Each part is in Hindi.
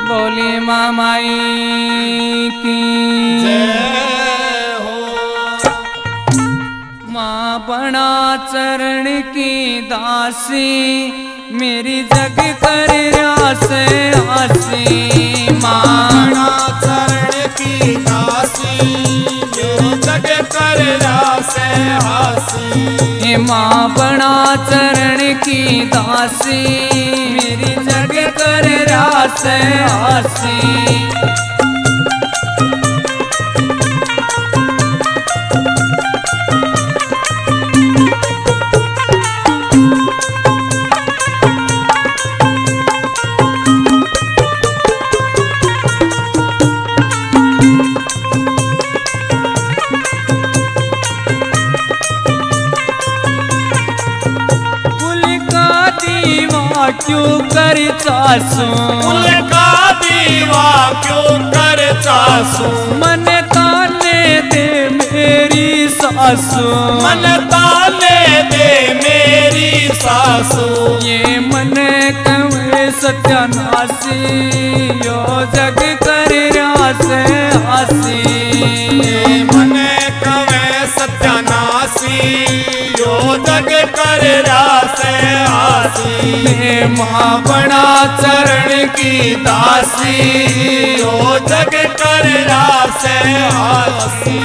बोली मामाई की जय हो। माँ बना चरण की दासी मेरी जग कर आसे आसी। माँ बना चरण की दासी मेरी जग कर आसे आसी। माँ बना चरण की दासी मेरी जग कर आसे आसी। क्यों कर चासू कुल का दीवा क्यों कर चासू। मन ताने दे मेरी सासू मन ताने दे मेरी सासू। ये मन कवे सत्यानाशी यो जग कर आसे आसी। ये मन कवे सत्यानाशी यो जग कर आसे आसी। माँ बना चरण की दासी यो जग कर आसे आसी।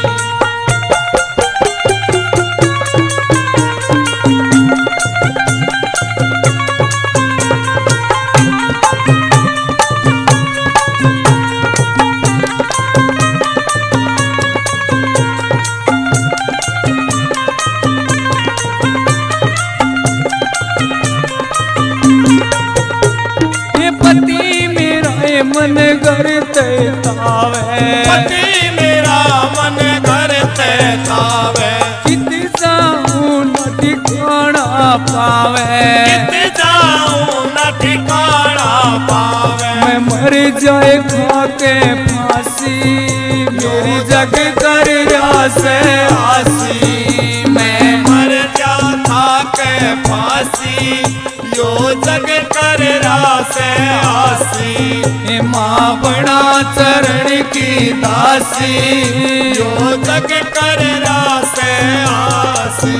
मन घर तावे पति मेरा मन घर तावे। कित जाऊं न ठिकाना पावे कित जाऊं न ठिकाना पावे। मैं मर जाए खाके फांसी मेरी जग कर आसे आसी। मैं मर जाता के फांसी यो जग कर आसे आसी। माँ बना चरण की दासी यो जग कर आसे आसी।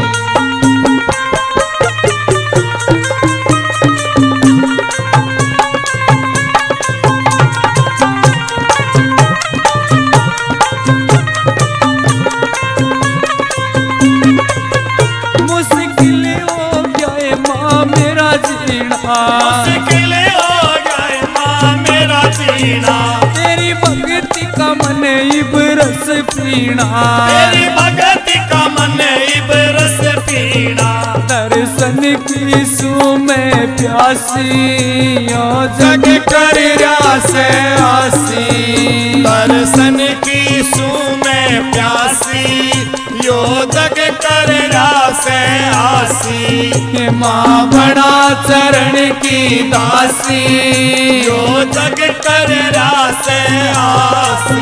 मुश्किल हो गया माँ मेरा जीना मुश्किल हो गए माँ मेरा जीना। तेरी भक्ति का मन इबरस पीना तेरी भक्ति का मन इबरस पीना। दर्शन की सू में प्यासी यो जग कर आसे आसी। दर्शन की सू में प्यासी यो जग कर आसे आसी। माँ बना चरण की दासी यो जग कर आसे आसी।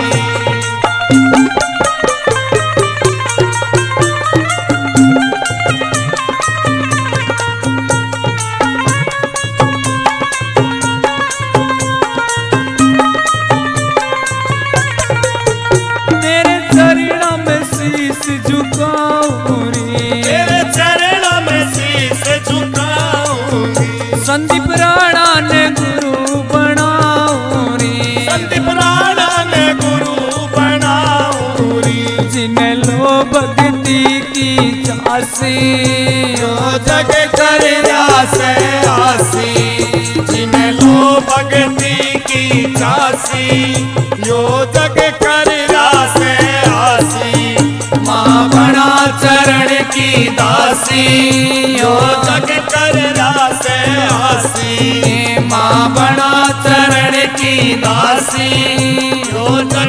तेरे चरणों में शीश झुकाऊंगी तेरे चरणों में शीश झुकाऊंगी। संदीप राणा ने गुरु बनाऊंगी संदीप राणा ने गुरु बनाऊंगी। जिन्हें लो भक्ति की चासी यो जग कर आसे आसी। जिन्हें लो भक्ति की चासी यो जग कर आसे आसी। माँ बना चरण की दासी यो जग कर आसे आसी। माँ बना चरण की दासी यो जग